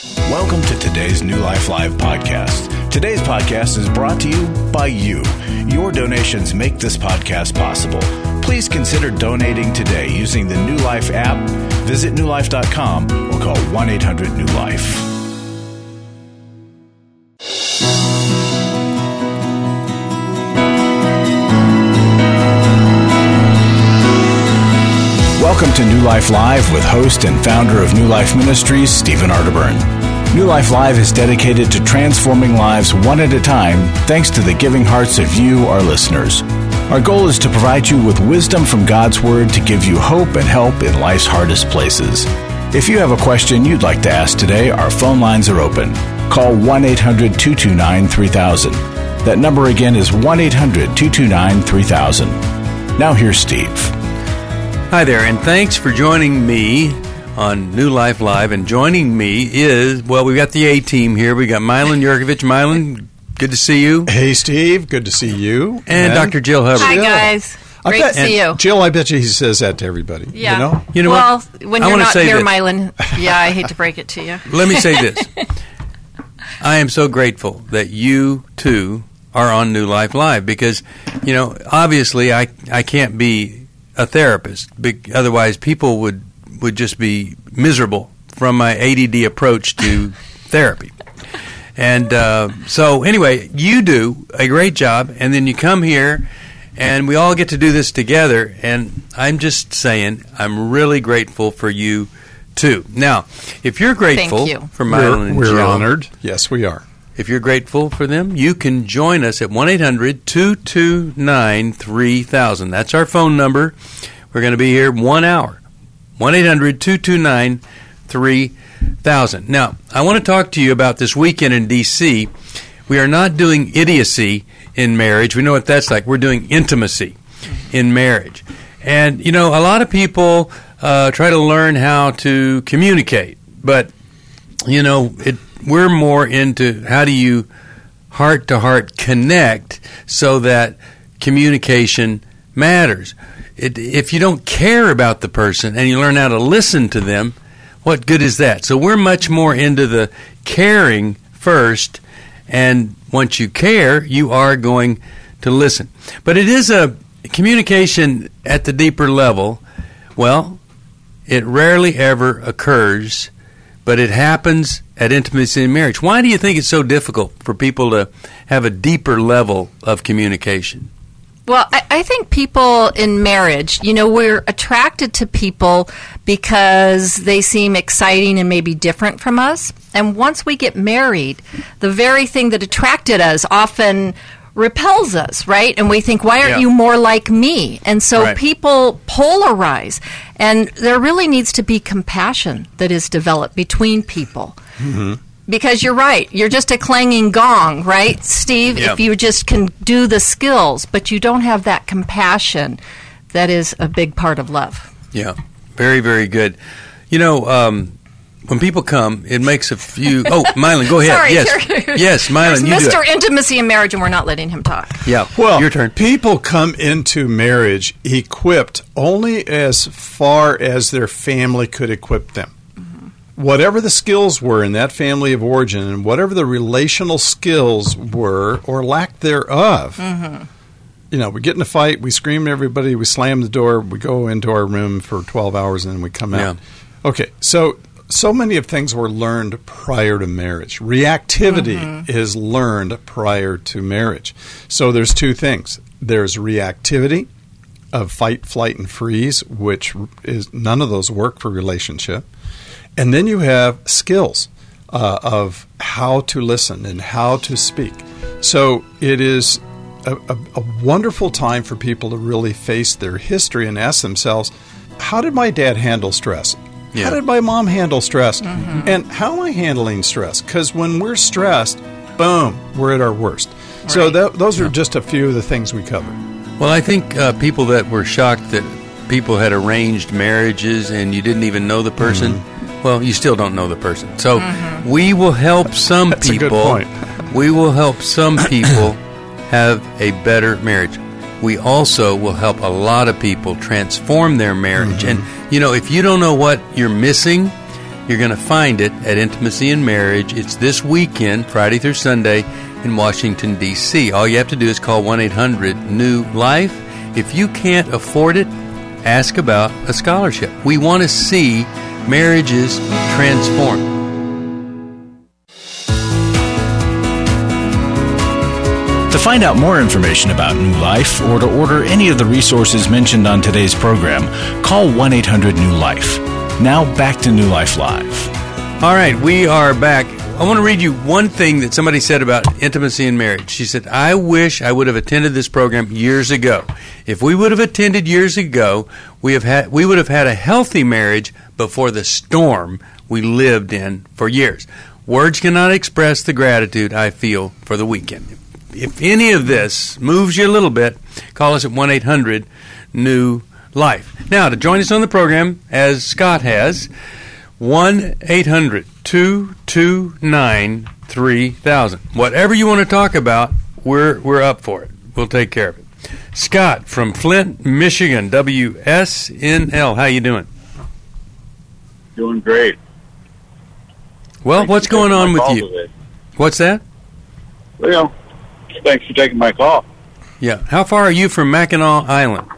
Welcome to today's New Life Live podcast. Today's podcast is brought to you by you. Your donations make this podcast possible. Please consider donating today using the New Life app. Visit newlife.com or call 1-800-NEW-LIFE. Welcome to New Life Live with host and founder of New Life Ministries, Stephen Arterburn. New Life Live is dedicated to transforming lives one at a time thanks to the giving hearts of you, our listeners. Our goal is to provide you with wisdom from God's Word to give you hope and help in life's hardest places. If you have a question you'd like to ask today, our phone lines are open. Call 1-800-229-3000. That number again is 1-800-229-3000. Now here's Steve. Hi there, and thanks for joining me on New Life Live. And joining me is, well, we've got the A-team here. We got Milan Jurkovic. Milan, good to see you. Hey, Steve. Good to see you. And Dr. Jill Hubbard. Hi, guys. Great to see you. Jill, I bet you he says that to everybody. Yeah. You know well, what? When you're not here, Milan, I hate to break it to you. Let me say this. I am so grateful that you, too, are on New Life Live because, obviously I can't be a therapist. Otherwise, people would just be miserable from my ADD approach to therapy. And so anyway, you do a great job, and then you come here, and we all get to do this together, and I'm just saying I'm really grateful for you, too. Now, if you're grateful for Milan and Jill, we're honored. Yes, we are. If you're grateful for them, you can join us at 1-800-229-3000. That's our phone number. We're going to be here 1 hour. 1-800-229-3000. Now, I want to talk to you about this weekend in D.C. We are not doing idiocy in marriage. We know what that's like. We're doing intimacy in marriage. And, a lot of people try to learn how to communicate. But, we're more into how do you heart-to-heart connect so that communication matters. If you don't care about the person and you learn how to listen to them, what good is that? So we're much more into the caring first, and once you care, you are going to listen. But it is a communication at the deeper level. Well, it rarely ever occurs, but it happens at intimacy in marriage. Why do you think it's so difficult for people to have a deeper level of communication? Well, I think people in marriage, we're attracted to people because they seem exciting and maybe different from us. And once we get married, the very thing that attracted us often repels us, right? And we think, why aren't you more like me? And so people polarize. And there really needs to be compassion that is developed between people. Mm-hmm. Because you're right. You're just a clanging gong, right, Steve? If you just can do the skills, but you don't have that compassion, that is a big part of love. Yeah, very, very good. When people come, it makes a few... Oh, Milan, go ahead. Sorry, yes, Milan, you Mr. do it. Intimacy in marriage, and we're not letting him talk. Yeah, well, your turn. People come into marriage equipped only as far as their family could equip them. Whatever the skills were in that family of origin and whatever the relational skills were or lack thereof, we get in a fight, we scream at everybody, we slam the door, we go into our room for 12 hours, and then we come out. Okay, so many of things were learned prior to marriage. Reactivity is learned prior to marriage. So there's two things. There's reactivity of fight, flight, and freeze, which is none of those work for relationship. And then you have skills of how to listen and how to speak. So it is a wonderful time for people to really face their history and ask themselves, how did my dad handle stress? Yeah. How did my mom handle stress? Mm-hmm. And how am I handling stress? Because when we're stressed, boom, we're at our worst. Right. So those are just a few of the things we covered. Well, I think people that were shocked that people had arranged marriages and you didn't even know the person, mm-hmm. well, you still don't know the person. So mm-hmm. we will help some That's people. A good point. We will help some people have a better marriage. We also will help a lot of people transform their marriage. Mm-hmm. And, you know, if you don't know what you're missing, You're going to find it at Intimacy in Marriage. It's this weekend, Friday through Sunday, in Washington, D.C. All you have to do is call 1-800-NEW-LIFE. If you can't afford it, ask about a scholarship. We want to see marriages transformed. To find out more information about New Life or to order any of the resources mentioned on today's program, call 1-800-NEW-LIFE. Now back to New Life Live. All right, we are back. I want to read you one thing that somebody said about intimacy in marriage. She said, I wish I would have attended this program years ago. If we would have attended years ago, we would have had a healthy marriage before the storm we lived in for years. Words cannot express the gratitude I feel for the weekend. If any of this moves you a little bit, call us at 1-800-NEW-LIFE. Now, to join us on the program, as Scott has, 1-800-229-3000. Whatever you want to talk about, we're up for it. We'll take care of it. Scott from Flint, Michigan, WSNL. How you doing? Doing great. Well, Thanks what's for going taking on my with call you? today. What's that? Well, thanks for taking my call. Yeah. How far are you from Mackinac Island?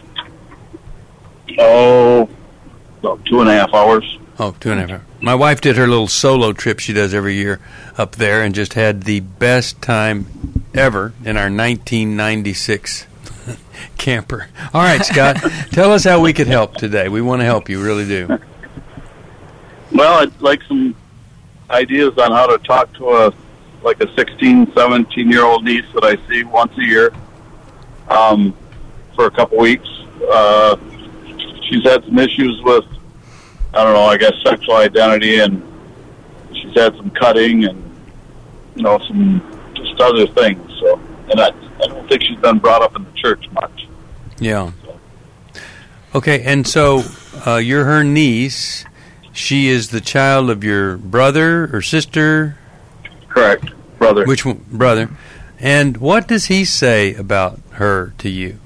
Oh, about 2.5 hours. Oh, 2.5 hours. My wife did her little solo trip she does every year up there and just had the best time ever in our 1996 camper. All right, Scott, tell us how we could help today. We want to help you, really do. Well, I'd like some ideas on how to talk to a 16, 17-year-old niece that I see once a year for a couple weeks. She's had some issues with, I guess sexual identity, and she's had some cutting and, some just other things. So, and I don't think she's been brought up in the church much. Yeah. Okay, and so you're her niece. She is the child of your brother or sister? Correct. Brother. Which one? Brother. And what does he say about her to you?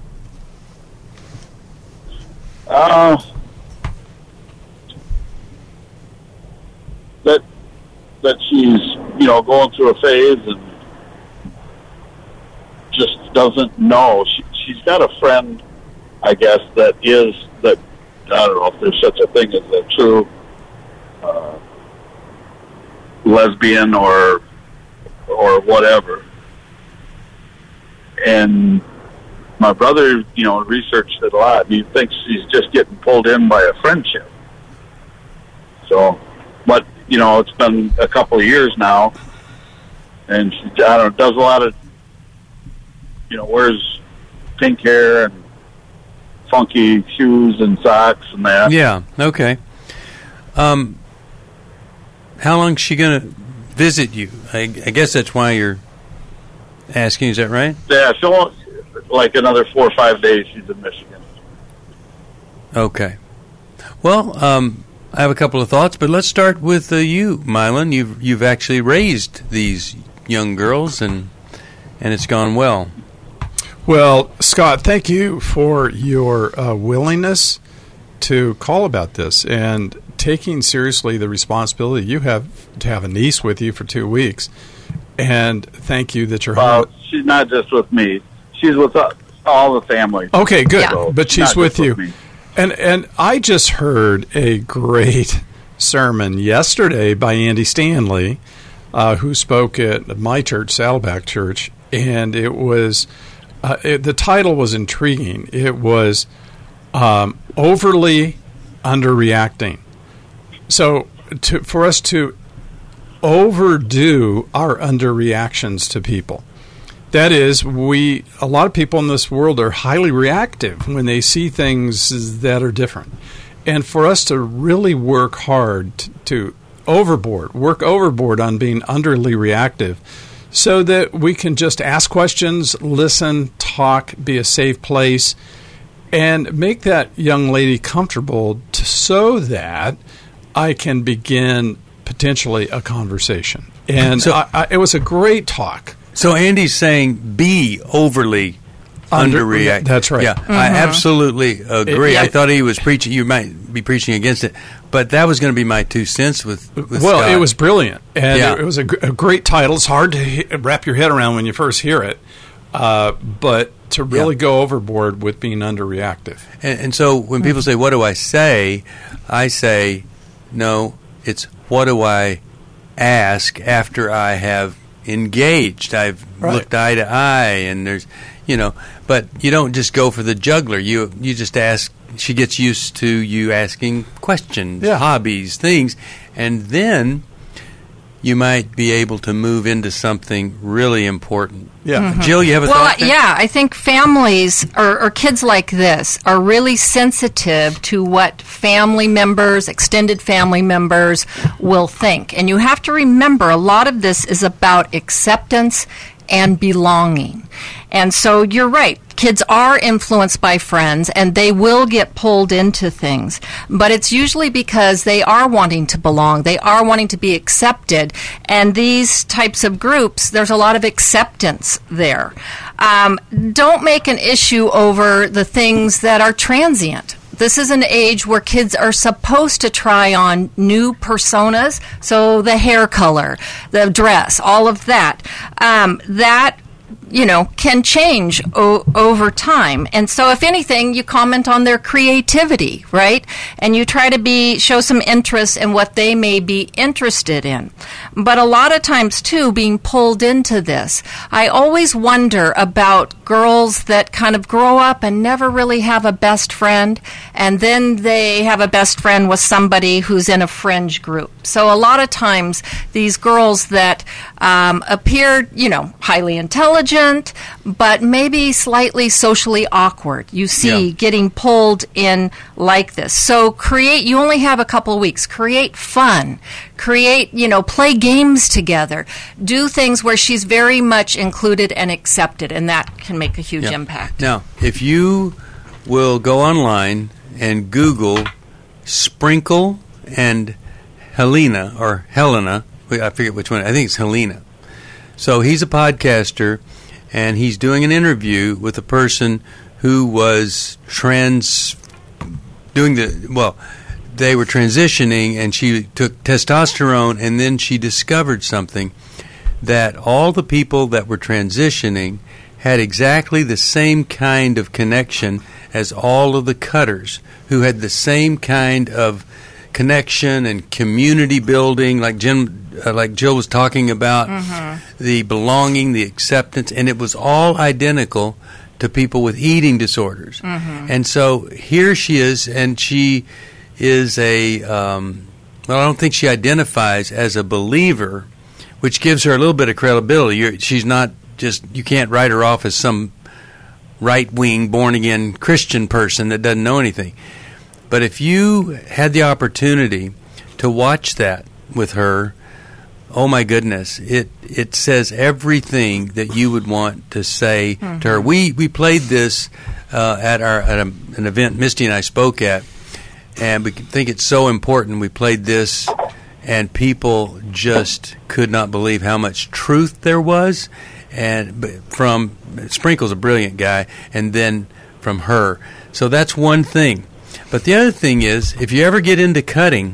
That she's, going through a phase and just doesn't know. She's got a friend, I guess, that I don't know if there's such a thing as a true lesbian or whatever. And my brother, researched it a lot. He thinks she's just getting pulled in by a friendship. So, but, it's been a couple of years now, and she, does a lot of, wears pink hair and funky shoes and socks and that. Yeah, okay. How long is she going to visit you? I guess that's why you're asking, is that right? Yeah, she'll, another 4 or 5 days she's in Michigan. Okay. Well, I have a couple of thoughts, but let's start with you, Mylon. You've actually raised these young girls, and it's gone well. Well, Scott, thank you for your willingness to call about this and taking seriously the responsibility you have to have a niece with you for 2 weeks. And thank you that you're home. She's not just with me. She's with all the family. Okay, good. Yeah. So but she's with you. And I just heard a great sermon yesterday by Andy Stanley, who spoke at my church, Saddleback Church, and it was the title was intriguing. It was overly underreacting. So for us to overdo our underreactions to people. That is, a lot of people in this world are highly reactive when they see things that are different. And for us to really work hard to work overboard on being underly reactive so that we can just ask questions, listen, talk, be a safe place, and make that young lady comfortable so that I can begin potentially a conversation. And so it was a great talk. So Andy's saying be overly underreact. That's right. Yeah, I absolutely agree. I thought he was preaching. You might be preaching against it, but that was going to be my 2 cents with well, Scott. it was brilliant, and it was a great title. It's hard to wrap your head around when you first hear it, but to really go overboard with being underreactive. And so when people say, "What do I say?" I say, "No, it's what do I ask after I have engaged? I've looked eye to eye, and there's, but you don't just go for the jugular. You just ask." She gets used to you asking questions, hobbies, things, and then you might be able to move into something really important. Yeah. Jill, you have a thought there? Yeah, I think families or kids like this are really sensitive to what family members, extended family members will think. And you have to remember a lot of this is about acceptance and belonging. And so you're right. Kids are influenced by friends, and they will get pulled into things. But it's usually because they are wanting to belong. They are wanting to be accepted. And these types of groups, there's a lot of acceptance there. Don't make an issue over the things that are transient. This is an age where kids are supposed to try on new personas, so the hair color, the dress, all of that. That can change over time. And so if anything, you comment on their creativity, right? And you try to show some interest in what they may be interested in. But a lot of times, too, being pulled into this, I always wonder about girls that kind of grow up and never really have a best friend, and then they have a best friend with somebody who's in a fringe group. So a lot of times, these girls that appear, highly intelligent, but maybe slightly socially awkward, you see getting pulled in like this. So you only have a couple of weeks. Create fun. Play games together. Do things where she's very much included and accepted, and that can make a huge impact. Now, if you will go online and Google Sprinkle and Helena, I forget which one, I think it's Helena. So he's a podcaster, and he's doing an interview with a person who was they were transitioning, and she took testosterone, and then she discovered something, that all the people that were transitioning had exactly the same kind of connection as all of the cutters, who had the same kind of connection and community building, like Jill was talking about, the belonging, the acceptance, and it was all identical to people with eating disorders. And so here she is, and she is I don't think she identifies as a believer, which gives her a little bit of credibility. She's not just, you can't write her off as some right-wing, born-again Christian person that doesn't know anything. But if you had the opportunity to watch that with her, oh my goodness, it says everything that you would want to say to her. We played this at an event Misty and I spoke at, and we think it's so important. We played this, and people just could not believe how much truth there was. And from Sprinkle's a brilliant guy, and then from her. So that's one thing. But the other thing is, if you ever get into cutting,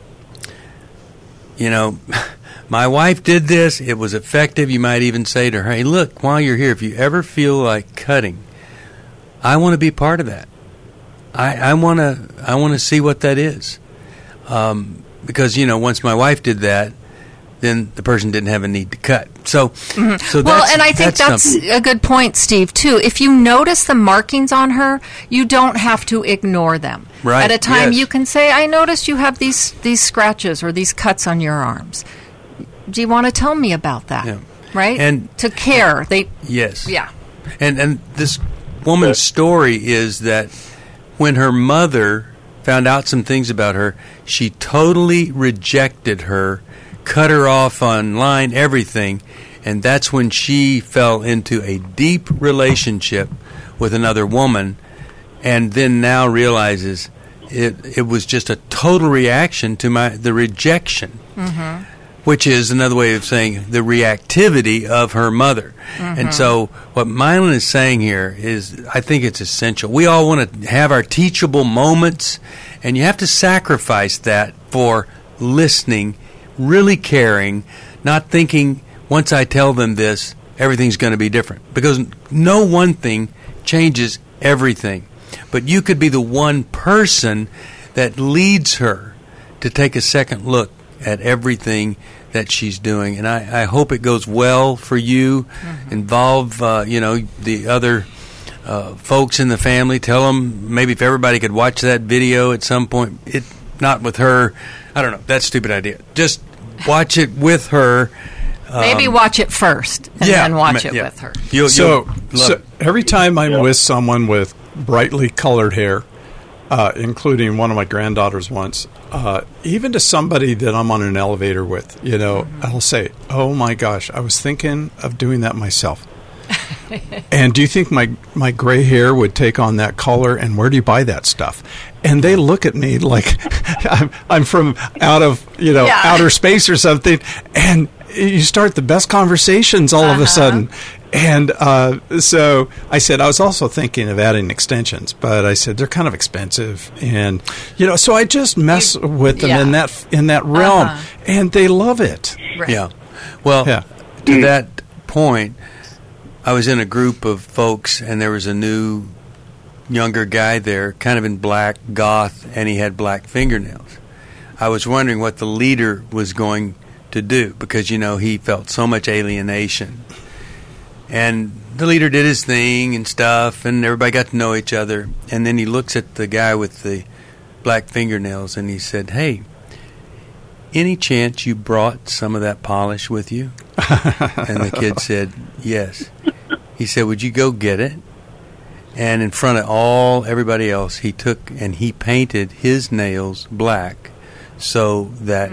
my wife did this, it was effective. You might even say to her, hey, look, while you're here, if you ever feel like cutting, I want to be part of that. I want to see what that is. Because, once my wife did that, then the person didn't have a need to cut. So and I think that's a good point, Steve, too. If you notice the markings on her, you don't have to ignore them. Right. At a time, you can say, I noticed you have these scratches or these cuts on your arms. Do you want to tell me about that? Yeah. Right? And to care. Yes. Yeah. And this woman's story is that when her mother found out some things about her, she totally rejected her, cut her off online, everything, and that's when she fell into a deep relationship with another woman, and then now realizes it was just a total reaction to the rejection. which is another way of saying the reactivity of her mother. And so what Mylon is saying here is, I think it's essential. We all want to have our teachable moments, and you have to sacrifice that for listening, really caring, not thinking, once I tell them this, everything's going to be different. Because no one thing changes everything. But you could be the one person that leads her to take a second look at everything that she's doing. And I hope it goes well for you. Involve, the other folks in the family. Tell them maybe if everybody could watch that video at some point. Not with her. I don't know. That's a stupid idea. Just watch it with her. Maybe watch it first and then watch it with her. So every time I'm with someone with brightly colored hair, including one of my granddaughters once, even to somebody that I'm on an elevator with, I'll say, "Oh my gosh, I was thinking of doing that myself." And do you think my gray hair would take on that color? And where do you buy that stuff? And they look at me like I'm from out of outer space or something. And you start the best conversations all of a sudden. And so I said, I was also thinking of adding extensions, but I said they're kind of expensive, and so I just mess with them in that realm, and they love it. Right. Yeah. Well, to that point, I was in a group of folks, and there was a new younger guy there, kind of in black, goth, and he had black fingernails. I was wondering what the leader was going to do, because he felt so much alienation. And the leader did his thing and stuff, and everybody got to know each other. And then he looks at the guy with the black fingernails, and he said, "Hey, any chance you brought some of that polish with you?" And the kid said, "Yes." He said, "Would you go get it?" And in front of everybody else, he took and he painted his nails black so that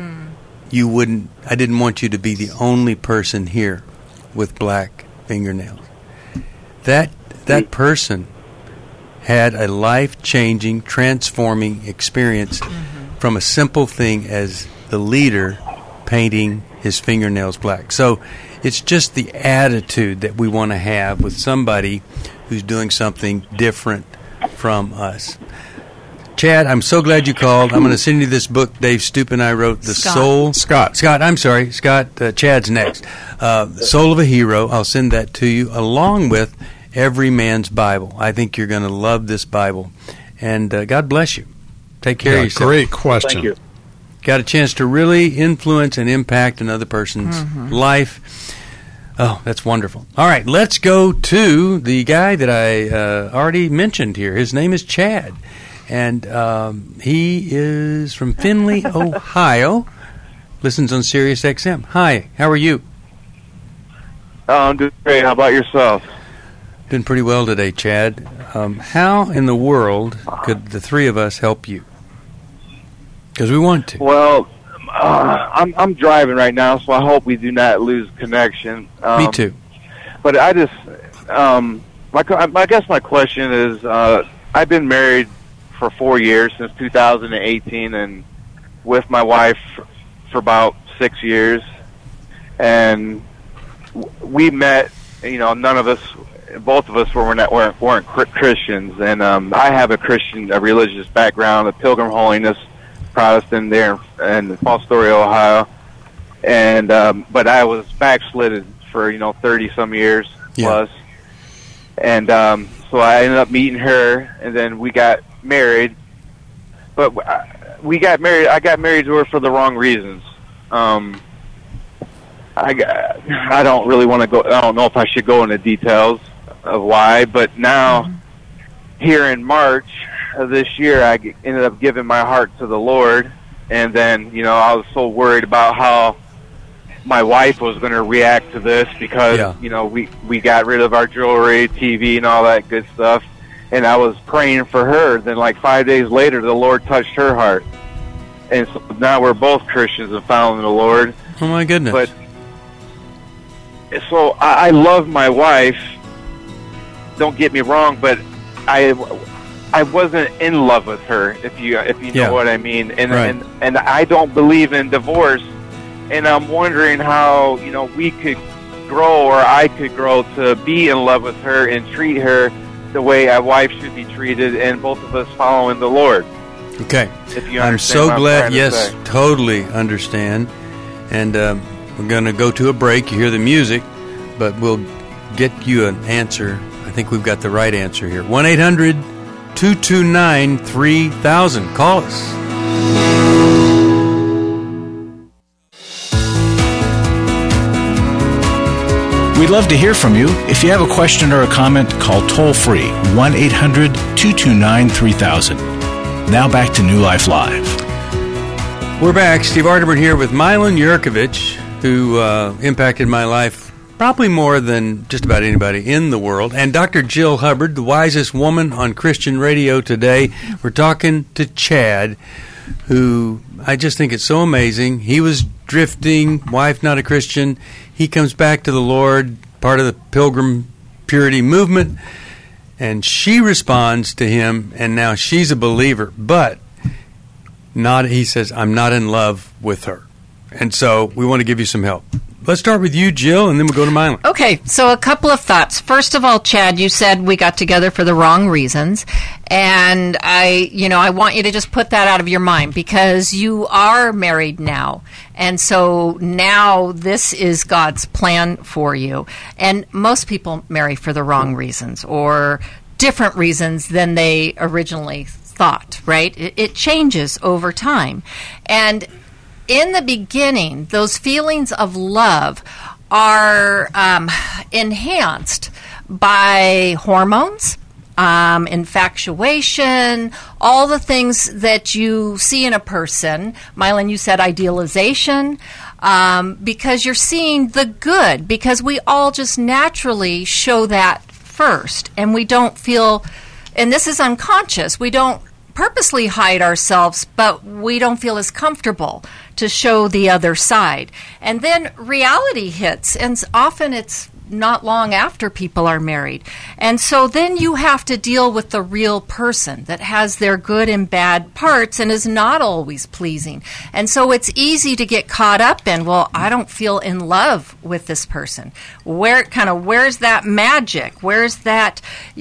I didn't want you to be the only person here with black fingernails. That person had a life-changing, transforming experience from a simple thing as the leader painting his fingernails black. So it's just the attitude that we want to have with somebody who's doing something different from us. Chad, I'm so glad you called. I'm going to send you this book Dave Stoop and I wrote, Scott, I'm sorry. Chad's next. Soul of a Hero. I'll send that to you along with Every Man's Bible. I think you're going to love this Bible. And God bless you. Take care of yourself. Great question. Thank you. Got a chance to really influence and impact another person's life. Oh, that's wonderful. All right, let's go to the guy that I already mentioned here. His name is Chad. And he is from Findlay, Ohio. Listens on Sirius XM. Hi, how are you? I'm doing great. How about yourself? Doing pretty well today, Chad. How in the world could the three of us help you? Because we want to. Well, I'm driving right now, so I hope we do not lose connection. Me too. But I just, I guess my question is, I've been married for 4 years, since 2018, and with my wife for about 6 years. And we met, none of us, both of us weren't Christians. And I have a religious background, a Pilgrim Holiness Protestant there in Falls Story, Ohio. And but I was backslidden for 30-some years plus. And so I ended up meeting her, and then we got married. But I got married to her for the wrong reasons. I don't really want to go. I don't know if I should go into details of why. But now, here in March of this year, I ended up giving my heart to the Lord, and then I was so worried about how my wife was going to react to this, because we got rid of our jewelry, TV, and all that good stuff, and I was praying for her. Then, like 5 days later, the Lord touched her heart, and so now we're both Christians and following the Lord. Oh my goodness! But so I love my wife. Don't get me wrong, but I wasn't in love with her. If you know what I mean, and I don't believe in divorce. and I'm wondering how, we could grow, or I could grow to be in love with her and treat her the way a wife should be treated, and both of us following the Lord. Okay. If you I'm understand so what I'm glad. trying to Yes, say. totally understand. And we're going to go to a break. You hear the music, but we'll get you an answer. I think we've got the right answer here. 1-800-229-3000. Call us. We'd love to hear from you. If you have a question or a comment, call toll-free 1-800-229-3000. Now back to New Life Live. We're back. Steve Arterburn here with Milan Yurkovich, who impacted my life probably more than just about anybody in the world, and Dr. Jill Hubbard, the wisest woman on Christian radio today. We're talking to Chad, who I just think it's so amazing. He was drifting, wife not a Christian. He comes back to the Lord, part of the Pilgrim Purity movement, and she responds to him, and now she's a believer. But he says, I'm not in love with her. And so we want to give you some help. Let's start with you, Jill, and then we'll go to Milan. Okay, so a couple of thoughts. First of all, Chad, you said we got together for the wrong reasons, and I want you to just put that out of your mind, because you are married now, and so now this is God's plan for you. And most people marry for the wrong reasons, or different reasons than they originally thought, right? It changes over time. And in the beginning, those feelings of love are enhanced by hormones, infatuation, all the things that you see in a person. Milan, you said idealization, because you're seeing the good, because we all just naturally show that first, and we don't feel, and this is unconscious, we don't purposely hide ourselves, but we don't feel as comfortable to show the other side. And then reality hits, and often it's not long after people are married. And so then you have to deal with the real person that has their good and bad parts and is not always pleasing. And so it's easy to get caught up in, well, I don't feel in love with this person. Where's that magic? Where's that,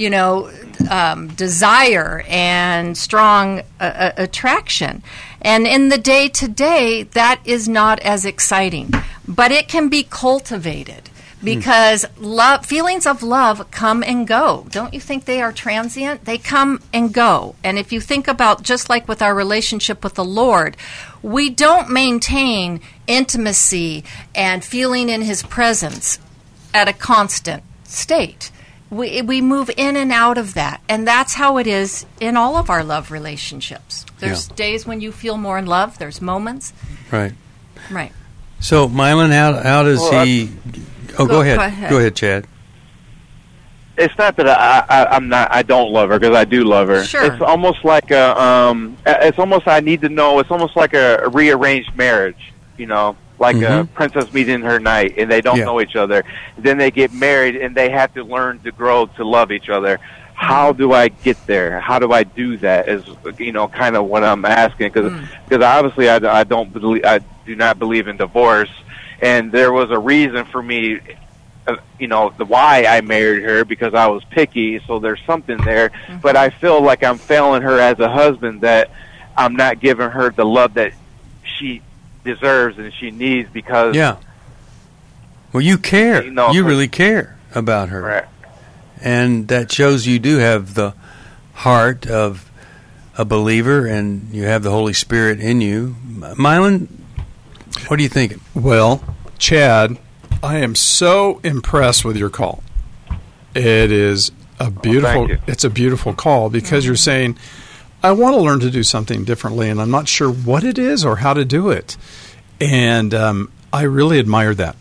desire and strong attraction? And in the day-to-day, that is not as exciting. But it can be cultivated. Because feelings of love come and go. Don't you think they are transient? They come and go. And if you think about, just like with our relationship with the Lord, we don't maintain intimacy and feeling in His presence at a constant state. We move in and out of that. And that's how it is in all of our love relationships. There's days when you feel more in love. There's moments. Right. Right. So, Milan, how does he... Oh, go ahead. Go ahead, Chad. It's not that I don't love her, because I do love her. Sure. It's almost like I need to know. It's almost like a rearranged marriage, like a princess meeting her knight, and they don't know each other. Then they get married, and they have to learn to grow to love each other. How do I get there? How do I do that? Is kind of what I'm asking, because obviously I do not believe in divorce. And there was a reason for me, the why I married her, because I was picky, so there's something there. Mm-hmm. But I feel like I'm failing her as a husband, that I'm not giving her the love that she deserves and she needs, because... Yeah. Well, you care. You really care about her. Right. And that shows you do have the heart of a believer, and you have the Holy Spirit in you. Milan, what are you thinking? Well, Chad, I am so impressed with your call. It is a beautiful call, because you're saying, I want to learn to do something differently, and I'm not sure what it is or how to do it. And I really admire that.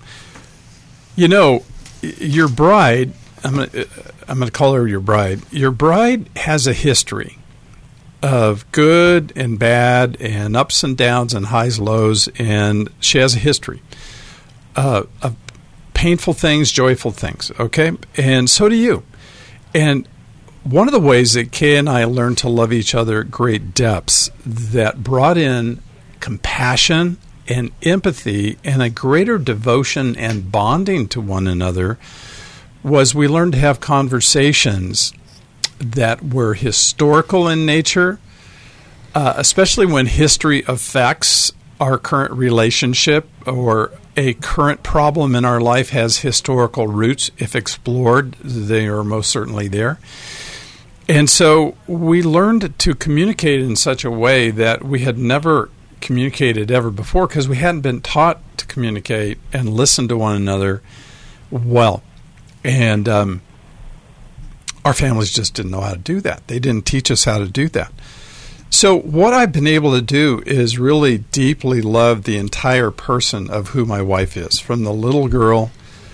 Your bride, I'm going to call her your bride. Your bride has a history of good and bad and ups and downs and highs, lows, and she has a history of painful things, joyful things, okay? And so do you. And one of the ways that Kay and I learned to love each other at great depths that brought in compassion and empathy and a greater devotion and bonding to one another was we learned to have conversations that were historical in nature, especially when history affects our current relationship or a current problem in our life has historical roots. If explored, they are most certainly there. And so we learned to communicate in such a way that we had never communicated ever before because we hadn't been taught to communicate and listen to one another well. And our families just didn't know how to do that. They didn't teach us how to do that. So what I've been able to do is really deeply love the entire person of who my wife is, from the little girl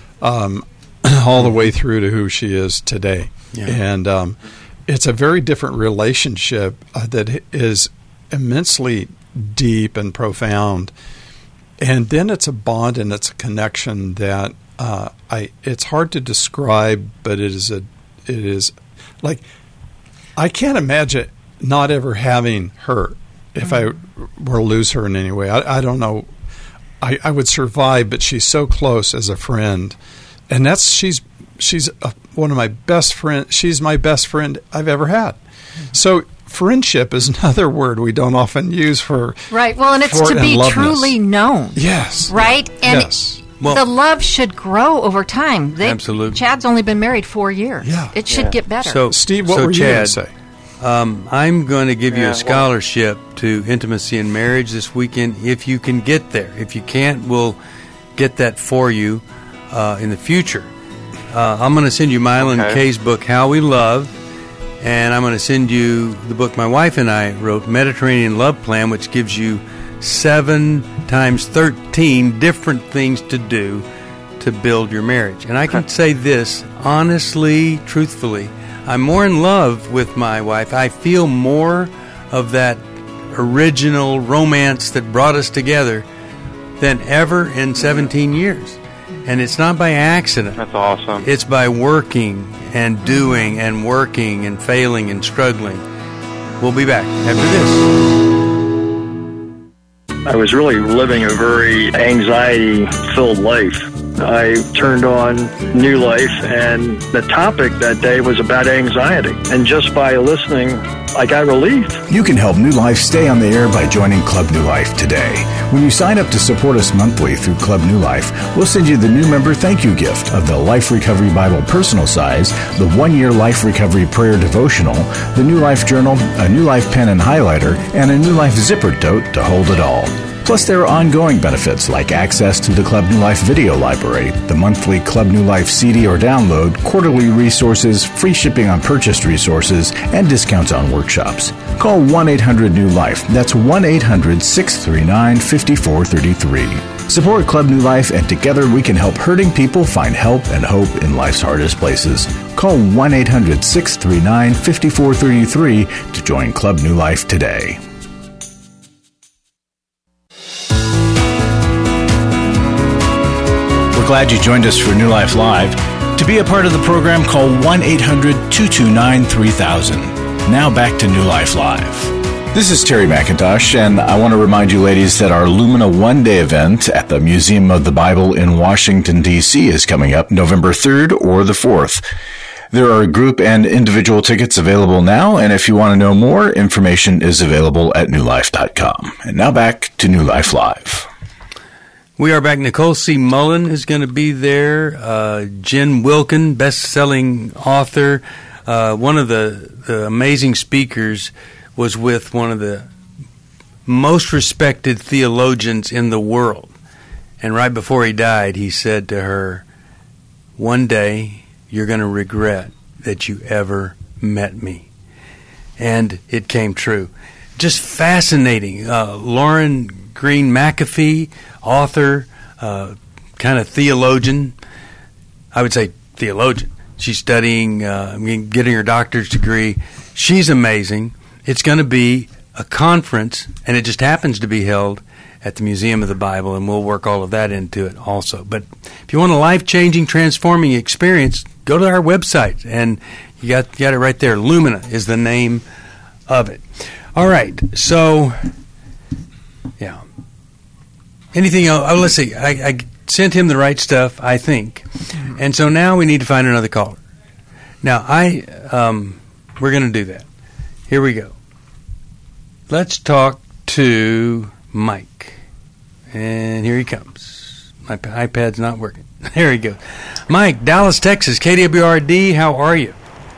all the way through to who she is today. Yeah. And it's a very different relationship that is immensely deep and profound. And then it's a bond and it's a connection that it's hard to describe, but it is like I can't imagine not ever having her if I were to lose her in any way. I don't know. I would survive, but she's so close as a friend, and she's one of my best friends. She's my best friend I've ever had. So friendship is another word we don't often use for right. Well, and it's to be truly known. Yes. Right. And yes. Well, the love should grow over time. Absolutely. Chad's only been married 4 years. Yeah. It should get better. So, Steve, what were you going to say? I'm going to give you a scholarship to Intimacy in Marriage this weekend if you can get there. If you can't, we'll get that for you in the future. I'm going to send you Mylan Kay's book, How We Love, and I'm going to send you the book my wife and I wrote, Mediterranean Love Plan, which gives you 7 times 13 different things to do to build your marriage. And I can say this honestly, truthfully, I'm more in love with my wife. I feel more of that original romance that brought us together than ever in 17 years. And it's not by accident. That's awesome. It's by working and doing and working and failing and struggling. We'll be back after this. I was really living a very anxiety-filled life. I turned on New Life, and the topic that day was about anxiety. And just by listening, I got relief. You can help New Life stay on the air by joining Club New Life today. When you sign up to support us monthly through Club New Life, we'll send you the new member thank you gift of the Life Recovery Bible personal size, the 1-year Life Recovery Prayer Devotional, the New Life Journal, a New Life pen and highlighter, and a New Life zipper tote to hold it all. Plus, there are ongoing benefits like access to the Club New Life video library, the monthly Club New Life CD or download, quarterly resources, free shipping on purchased resources, and discounts on workshops. Call 1-800-NEW-LIFE. That's 1-800-639-5433. Support Club New Life, and together we can help hurting people find help and hope in life's hardest places. Call 1-800-639-5433 to join Club New Life today. Glad you joined us for New Life Live. To be a part of the program, call 1-800-229-3000. Now back to New Life Live. This is Terry McIntosh, and I want to remind you ladies that our Lumina One-Day event at the Museum of the Bible in Washington, D.C. is coming up November 3rd or the 4th. There are group and individual tickets available now, and if you want to know more, information is available at newlife.com. And now back to New Life Live. We are back. Nicole C. Mullen is going to be there. Jen Wilkin, best-selling author. One of the amazing speakers was with one of the most respected theologians in the world. And right before he died, he said to her, "One day you're going to regret that you ever met me." And it came true. Just fascinating. Lauren Green McAfee, author, kind of theologian. I would say theologian. She's studying, getting her doctorate degree. She's amazing. It's going to be a conference, and it just happens to be held at the Museum of the Bible, and we'll work all of that into it also. But if you want a life-changing, transforming experience, go to our website, and you got it right there. Lumina is the name of it. All right, so, yeah. Anything else? Oh, let's see. I sent him the right stuff, I think. And so now we need to find another caller. Now, we're going to do that. Here we go. Let's talk to Mike. And here he comes. My iPad's not working. There he goes. Mike, Dallas, Texas, KWRD, how are you?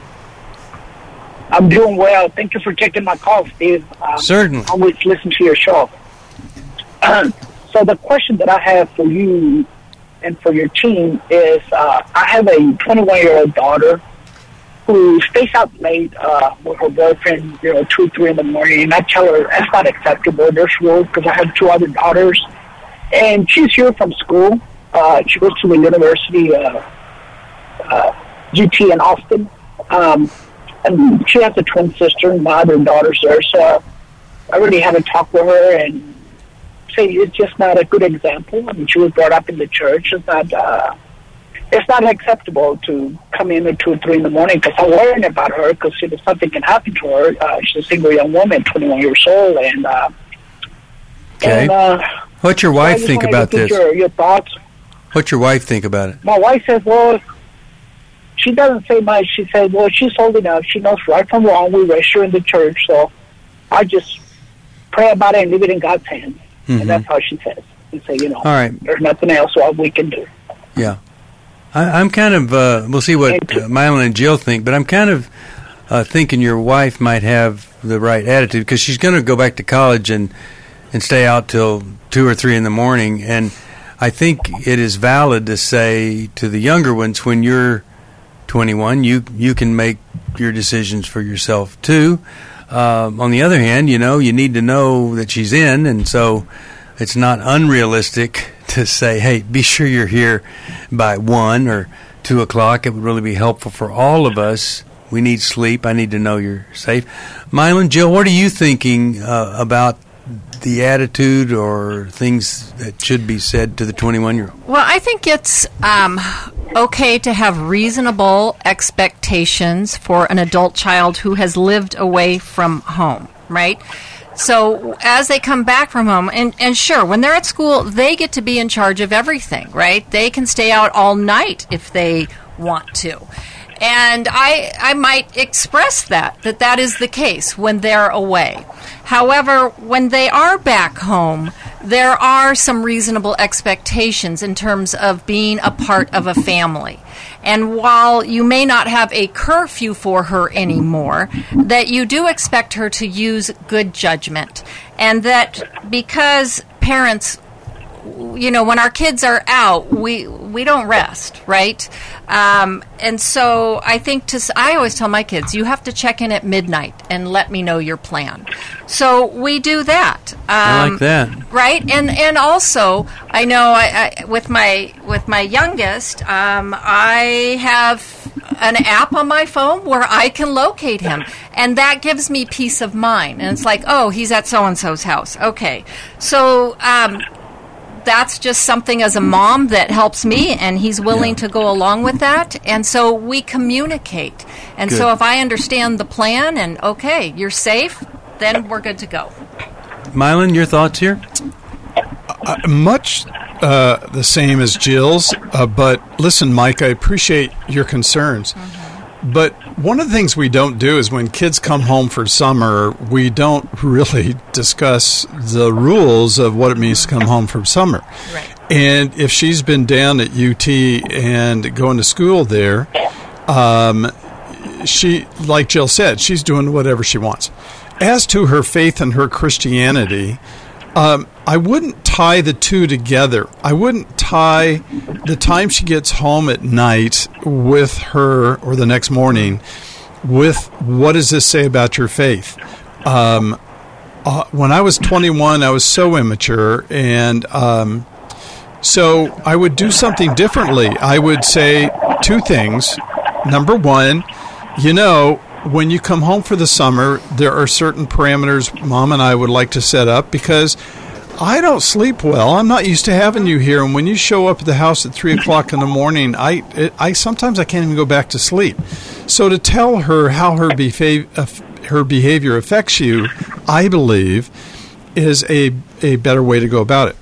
I'm doing well. Thank you for taking my call, Steve. Certainly. I always listen to your show. So the question that I have for you and for your team is, I have a 21-year-old daughter who stays out late with her boyfriend, 2, 3 in the morning. And I tell her that's not acceptable. There's rules because I have 2 other daughters. And she's here from school. She goes to the university, UT in Austin. And she has a twin sister, and my other daughter's there. So I really haven't talked with her and say it's just not a good example. I mean, she was brought up in the church. It's not acceptable to come in at 2 or 3 in the morning because I'm worrying about her because something can happen to her. She's a single young woman, 21 years old. And, okay. What's your wife think about this? Your thoughts. What's your wife think about it? My wife says, well, she doesn't say much. She says, well, she's old enough. She knows right from wrong. We raised her in the church. So I just pray about it and leave it in God's hands. Mm-hmm. And that's how she says. And say, all right. There's nothing else we can do. Yeah. I'm kind of, we'll see what Mylon and Jill think, but I'm kind of thinking your wife might have the right attitude because she's going to go back to college and stay out till 2 or 3 in the morning. And I think it is valid to say to the younger ones, when you're 21, you can make your decisions for yourself too. On the other hand, you need to know that she's in, and so it's not unrealistic to say, hey, be sure you're here by 1 or 2 o'clock. It would really be helpful for all of us. We need sleep. I need to know you're safe. Mylon, Jill, what are you thinking about the attitude or things that should be said to the 21-year-old? Well, I think it's okay to have reasonable expectations for an adult child who has lived away from home, right? So as they come back from home, and sure, when they're at school, they get to be in charge of everything, right? They can stay out all night if they want to. And I might express that is the case when they're away. However, when they are back home, there are some reasonable expectations in terms of being a part of a family. And while you may not have a curfew for her anymore, that you do expect her to use good judgment. And that because parents, when our kids are out, we don't rest, right? And so I think I always tell my kids, you have to check in at midnight and let me know your plan. So we do that. I like that. Right? And also, I know with my youngest, I have an app on my phone where I can locate him. And that gives me peace of mind. And it's like, oh, he's at so-and-so's house. Okay. So, that's just something as a mom that helps me, and he's willing to go along with that. And so we communicate. And good. So if I understand the plan and, okay, you're safe, then we're good to go. Mylon, your thoughts here? Much the same as Jill's. But listen, Mike, I appreciate your concerns. Mm-hmm. But one of the things we don't do is when kids come home for summer, we don't really discuss the rules of what it means to come home from summer. Right. And if she's been down at UT and going to school there, she, like Jill said, she's doing whatever she wants. As to her faith and her Christianity, I wouldn't tie the two together. I wouldn't tie the time she gets home at night with her or the next morning with what does this say about your faith. When I was 21, I was so immature, and so I would do something differently. I would say 2 things. Number 1, when you come home for the summer, there are certain parameters Mom and I would like to set up because I don't sleep well. I'm not used to having you here. And when you show up at the house at 3 o'clock in the morning, I sometimes I can't even go back to sleep. So to tell her how her behavior affects you, I believe, is a better way to go about it.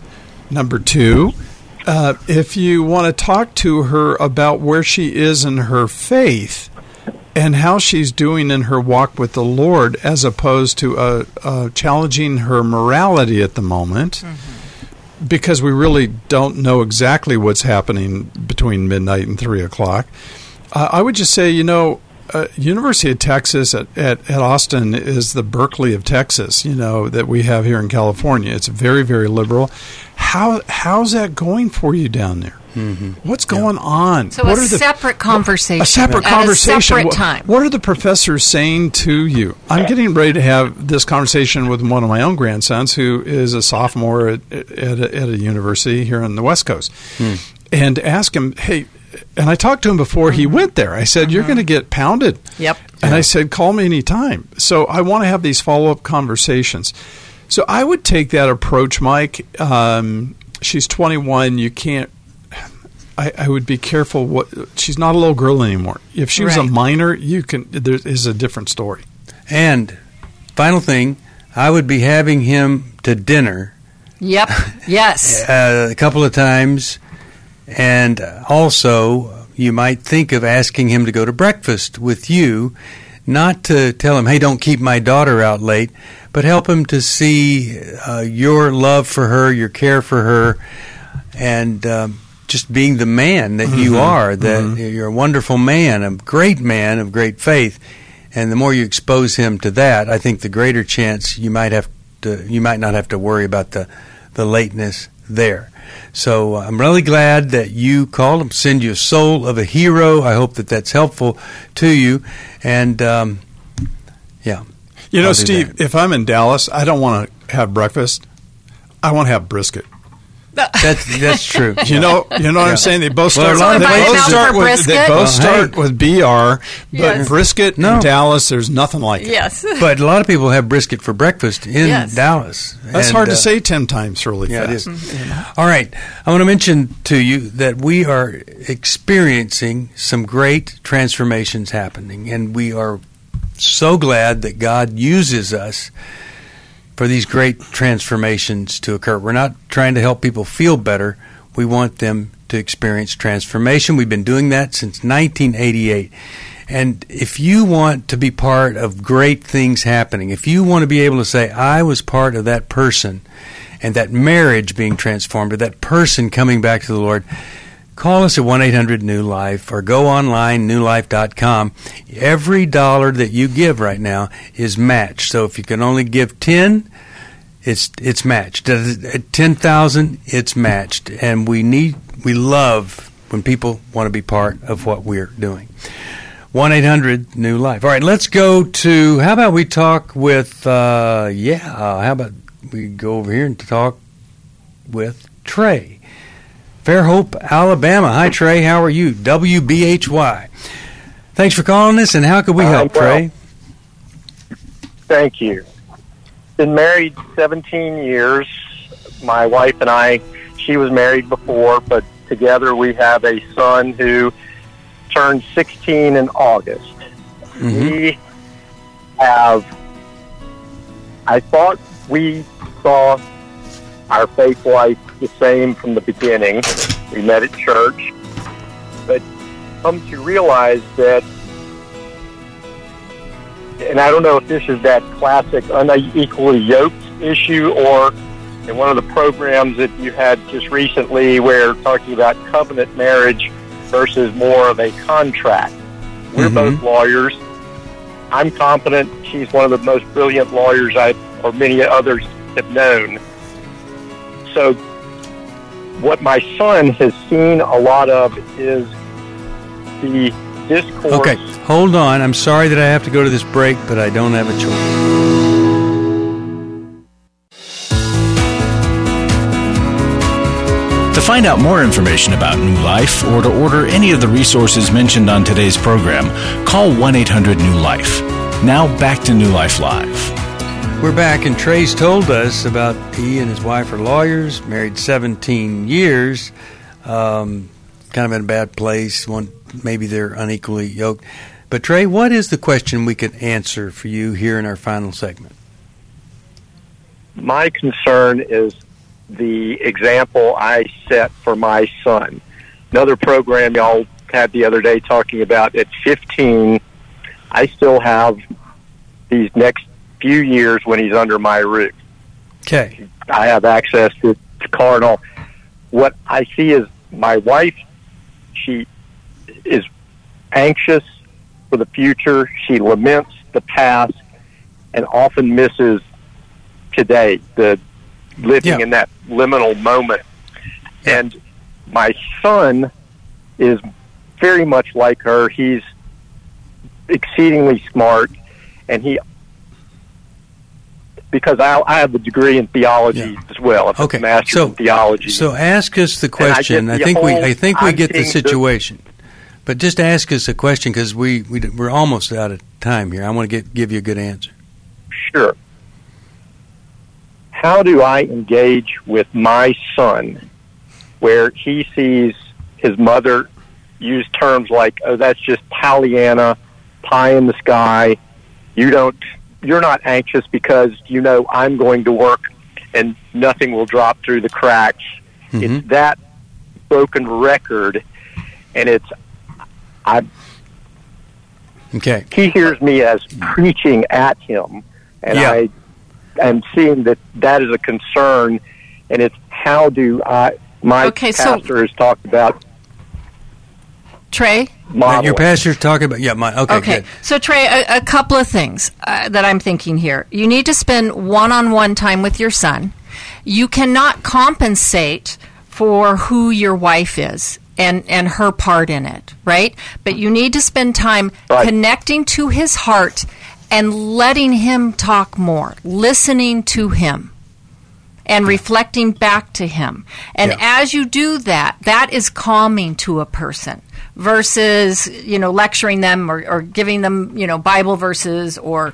Number 2, if you want to talk to her about where she is in her faith and how she's doing in her walk with the Lord, as opposed to challenging her morality at the moment, because we really don't know exactly what's happening between midnight and 3 o'clock, I would just say, University of Texas at Austin is the Berkeley of Texas, that we have here in California. It's very, very liberal. How's that going for you down there? What's going on? So separate conversation. A separate conversation. At a separate time. What are the professors saying to you? I'm getting ready to have this conversation with one of my own grandsons who is a sophomore at a university here on the West Coast. And ask him, hey, and I talked to him before he went there. I said, you're going to get pounded. Yep. And I said, call me anytime. So I want to have these follow-up conversations. So I would take that approach, Mike. She's 21. You can't. I would be careful. She's not a little girl anymore. If she was a minor, there is a different story. And final thing, I would be having him to dinner. Yep. Yes. A couple of times. And also, you might think of asking him to go to breakfast with you, not to tell him, hey, don't keep my daughter out late, but help him to see your love for her, your care for her, and just being the man that you are, that you're a wonderful man, of great faith. And the more you expose him to that, I think the greater chance you might not have to worry about the lateness there. So I'm really glad that you called him. Send you a soul of a hero. I hope that's helpful to you. And, Steve, if I'm in Dallas, I don't want to have breakfast. I want to have brisket. That's true. You know what I'm saying? They both start. They both start with BR, but brisket in Dallas, there's nothing like it. Yes, but a lot of people have brisket for breakfast in Dallas. That's hard to say 10 times really fast. It is. All right, I want to mention to you that we are experiencing some great transformations happening, and we are so glad that God uses us for these great transformations to occur. We're not trying to help people feel better. We want them to experience transformation. We've been doing that since 1988. And if you want to be part of great things happening, if you want to be able to say, I was part of that person and that marriage being transformed, or that person coming back to the Lord, call us at 1-800-NEW-LIFE or go online, newlife.com. Every dollar that you give right now is matched. So if you can only give 10, it's matched. At 10,000, it's matched. And we love when people want to be part of what we're doing. 1-800-NEW-LIFE. All right, let's go to, how about we talk with, how about we go over here and talk with Trey. Fairhope, Alabama. Hi, Trey. How are you? WBHY. Thanks for calling us, and how could we help, Trey? Thank you. Been married 17 years. My wife and I, she was married before, but together we have a son who turned 16 in August. We have, I thought we saw our faith life the same from the beginning. We met at church, but come to realize that, and I don't know if this is that classic unequally yoked issue, or in one of the programs that you had just recently where talking about covenant marriage versus more of a contract. We're both lawyers. I'm confident she's one of the most brilliant lawyers or many others have known. So what my son has seen a lot of is the discourse. Okay, hold on. I'm sorry that I have to go to this break, but I don't have a choice. To find out more information about New Life or to order any of the resources mentioned on today's program, call 1-800-NEW-LIFE. Now back to New Life Live. We're back, and Trey's told us about he and his wife are lawyers, married 17 years, kind of in a bad place. Maybe they're unequally yoked. But Trey, what is the question we could answer for you here in our final segment? My concern is the example I set for my son. Another program y'all had the other day talking about at 15, I still have these next few years when he's under my roof. Okay. I have access to his car and all. What I see is my wife, she is anxious for the future. She laments the past and often misses today, the living in that liminal moment. And my son is very much like her. He's exceedingly smart, and because I have a degree in theology as well. I'm a master in theology. So ask us the question. I think we get the situation. But just ask us a question, because we're almost out of time here. I want to give you a good answer. Sure. How do I engage with my son where he sees his mother use terms like, "Oh, that's just Pollyanna, pie in the sky. You're not anxious because you know I'm going to work and nothing will drop through the cracks." Mm-hmm. It's that broken record, and he hears me as preaching at him, and I am seeing that is a concern, and it's how do my pastor has talked about. Trey? Your pastor's talking about, good. So, Trey, a couple of things that I'm thinking here. You need to spend one-on-one time with your son. You cannot compensate for who your wife is and her part in it, right? But you need to spend time connecting to his heart and letting him talk more, listening to him, and reflecting back to him. And as you do that, that is calming to a person versus, lecturing them or giving them, Bible verses or...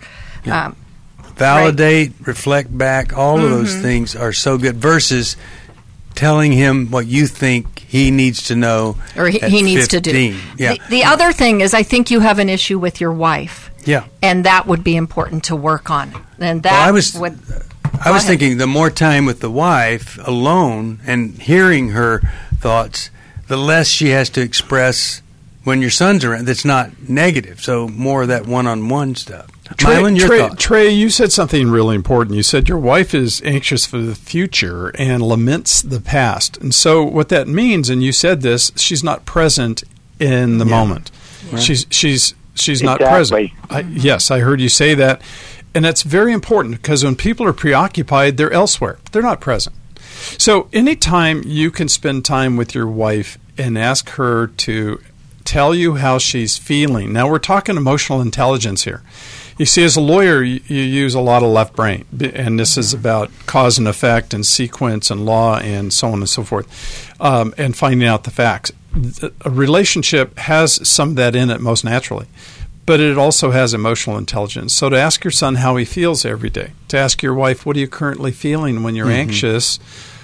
validate, reflect back, all of those things are so good versus telling him what you think he needs to know or he needs to do. Yeah. The other thing is I think you have an issue with your wife. Yeah. And that would be important to work on. And that I was thinking the more time with the wife alone and hearing her thoughts, the less she has to express when your son's around. That's not negative. So more of that one-on-one stuff. Mylan, your thoughts? Trey, you said something really important. You said your wife is anxious for the future and laments the past. And so what that means, and you said this, she's not present in the moment. Right. She's not present. Yes, I heard you say that. And that's very important because when people are preoccupied, they're elsewhere. They're not present. So anytime you can spend time with your wife and ask her to tell you how she's feeling. Now, we're talking emotional intelligence here. You see, as a lawyer, you use a lot of left brain, and this is about cause and effect and sequence and law and so on and so forth, and finding out the facts. A relationship has some of that in it most naturally, but it also has emotional intelligence. So to ask your son how he feels every day, to ask your wife, what are you currently feeling when you're anxious?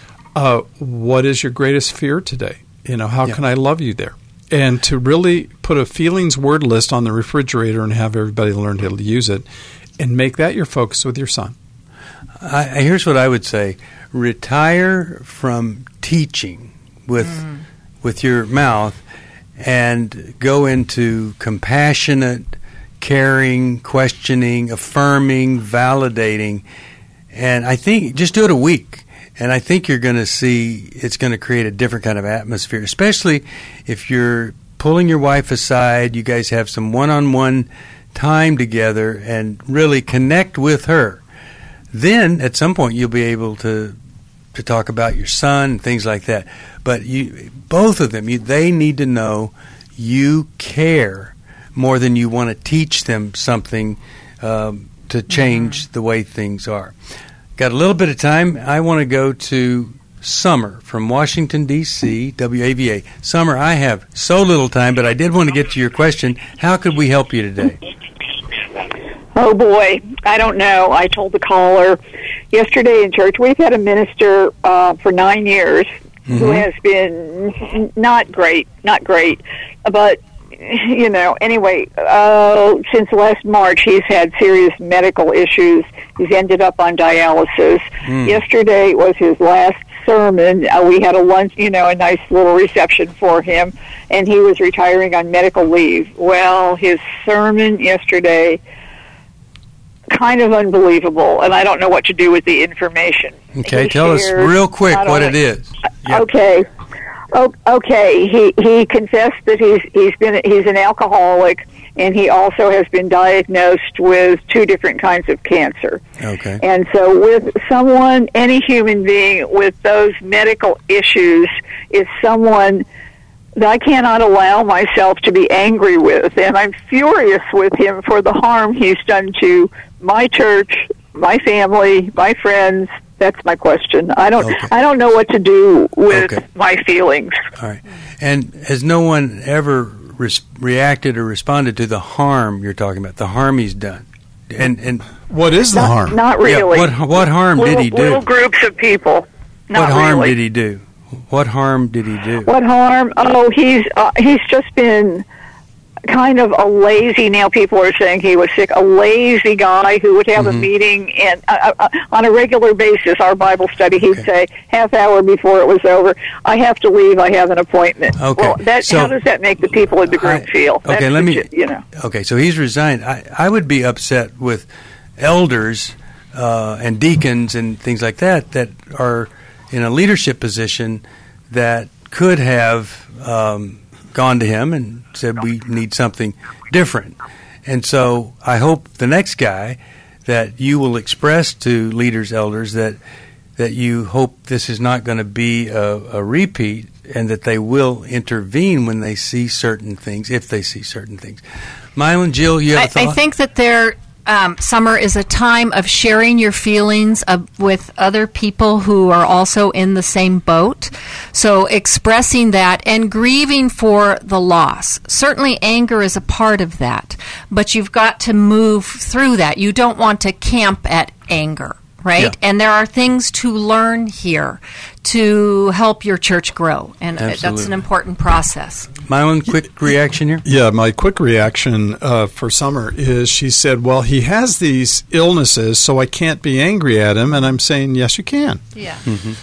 What is your greatest fear today? How can I love you there? And to really put a feelings word list on the refrigerator and have everybody learn to use it and make that your focus with your son. Here's what I would say. Retire from teaching with your mouth and go into compassionate, caring, questioning, affirming, validating. And I think just do it a week. And I think you're going to see it's going to create a different kind of atmosphere, especially if you're pulling your wife aside, you guys have some one-on-one time together and really connect with her. Then at some point you'll be able to talk about your son and things like that. But both of them, they need to know you care more than you want to teach them something to change the way things are. Got a little bit of time. I want to go to Summer from Washington, D.C., WAVA. Summer, I have so little time, but I did want to get to your question. How could we help you today? Oh, boy. I don't know. I told the caller yesterday in church, we've had a minister for 9 years who has been not great. But, anyway, since last March, he's had serious medical issues. He's ended up on dialysis. Yesterday was his last sermon. We had a lunch, a nice little reception for him, and he was retiring on medical leave. Well, his sermon yesterday, kind of unbelievable, and I don't know what to do with the information. Okay, tell us real quick what it is. Yep. Okay. Okay, he confessed that he's an alcoholic, and he also has been diagnosed with 2 different kinds of cancer. Okay. And so with someone, any human being with those medical issues is someone that I cannot allow myself to be angry with, and I'm furious with him for the harm he's done to my church, my family, my friends. That's my question. I don't know what to do with my feelings. All right. And has no one ever reacted or responded to the harm you're talking about, the harm he's done? And what is the harm? Not really. Yeah, what harm did he do? Little groups of people. What harm did he do? What harm did he do? What harm? Oh, he's just been kind of a lazy, now people are saying he was sick, a lazy guy who would have a meeting, and on a regular basis, our Bible study, he'd say, half hour before it was over, I have to leave, I have an appointment. Okay. Well, how does that make the people in the group feel? That's Okay, so he's resigned. I would be upset with elders and deacons and things like that are in a leadership position that could have gone to him and said, we need something different. And so I hope the next guy that you will express to leaders, elders, that you hope this is not going to be a repeat, and that they will intervene when they see certain things, if they see certain things. Mylan, Jill, you have a thought? I think that summer is a time of sharing your feelings with other people who are also in the same boat. So expressing that and grieving for the loss. Certainly anger is a part of that, but you've got to move through that. You don't want to camp at anger, right? Yeah. And there are things to learn here to help your church grow, and that's an important process. My own quick reaction here? Yeah, my quick reaction for Summer is she said, well, he has these illnesses, so I can't be angry at him. And I'm saying, yes, you can. Yeah.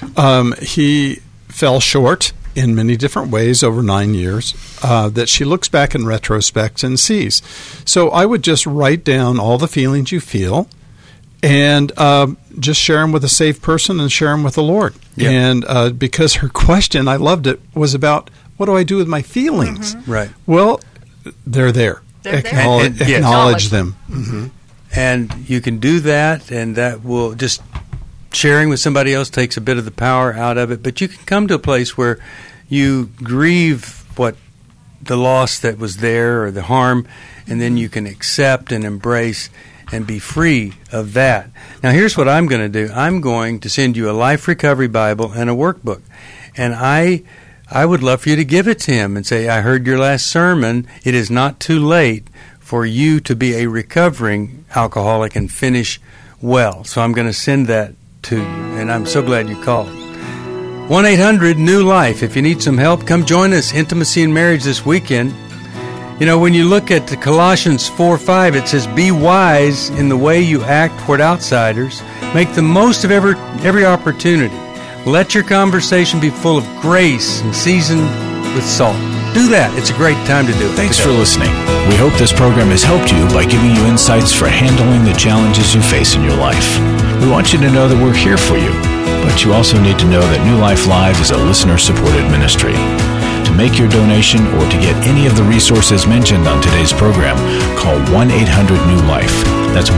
He fell short in many different ways over 9 years that she looks back in retrospect and sees. So I would just write down all the feelings you feel and just share them with a safe person and share them with the Lord. Yep. And because her question, I loved it, was about, what do I do with my feelings? Mm-hmm. Right. Well, they're there. Acknowledge them. Mm-hmm. And you can do that, and that will just sharing with somebody else takes a bit of the power out of it. But you can come to a place where you grieve what the loss that was there or the harm, and then you can accept and embrace and be free of that. Now, here's what I'm going to do. I'm going to send you a Life Recovery Bible and a workbook. And I would love for you to give it to him and say, I heard your last sermon. It is not too late for you to be a recovering alcoholic and finish well. So I'm going to send that to you. And I'm so glad you called. 1-800-NEW-LIFE. If you need some help, come join us. Intimacy in Marriage this weekend. You know, when you look at the Colossians 4:5, it says, be wise in the way you act toward outsiders. Make the most of every opportunity. Let your conversation be full of grace and seasoned with salt. Do that. It's a great time to do it. Thanks for listening. We hope this program has helped you by giving you insights for handling the challenges you face in your life. We want you to know that we're here for you, but you also need to know that New Life Live is a listener-supported ministry. To make your donation or to get any of the resources mentioned on today's program, call 1-800-NEW-LIFE. That's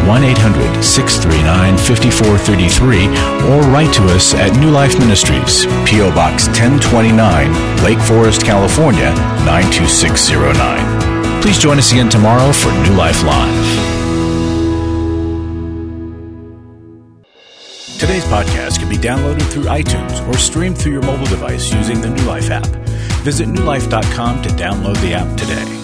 1-800-639-5433, or write to us at New Life Ministries, P.O. Box 1029, Lake Forest, California, 92609. Please join us again tomorrow for New Life Live. Today's podcast can be downloaded through iTunes or streamed through your mobile device using the New Life app. Visit newlife.com to download the app today.